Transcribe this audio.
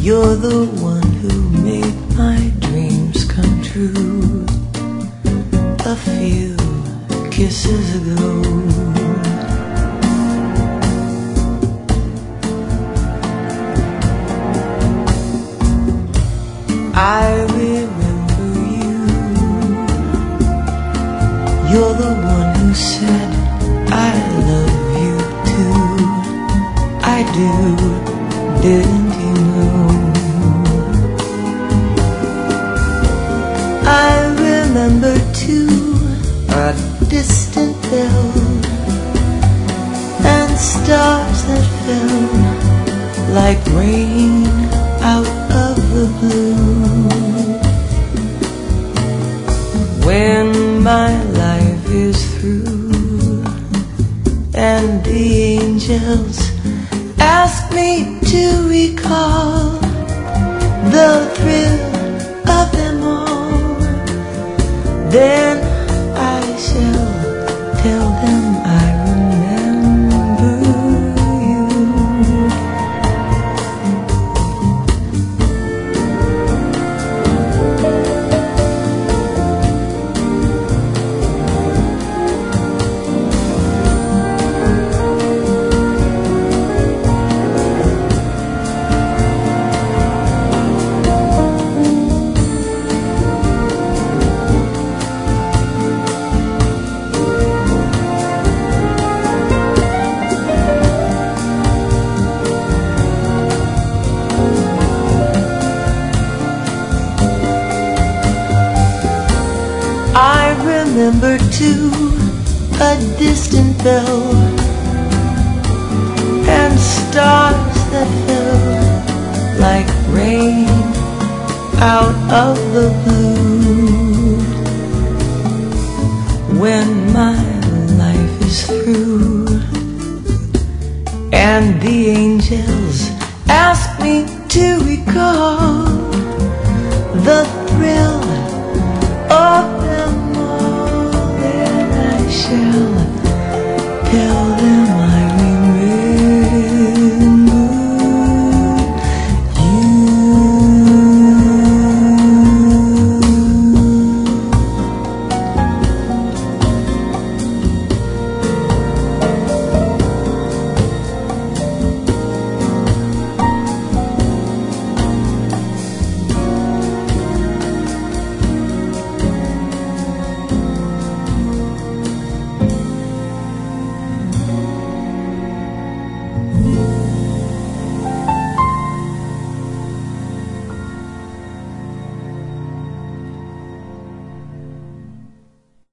You're the one who made my dreams come true a few kisses ago. I remember you. You're the one who said I love you too. I do, didn't you know? I remember too a distant bell and stars that fell like rain out of the blue. When my life is through and the angels ask me to recall the thrill of them all, then I shall tell them I remember you. I remember too a distant bell and stars that fell like rain out of the blue. When my life is through and the angels ask me to recall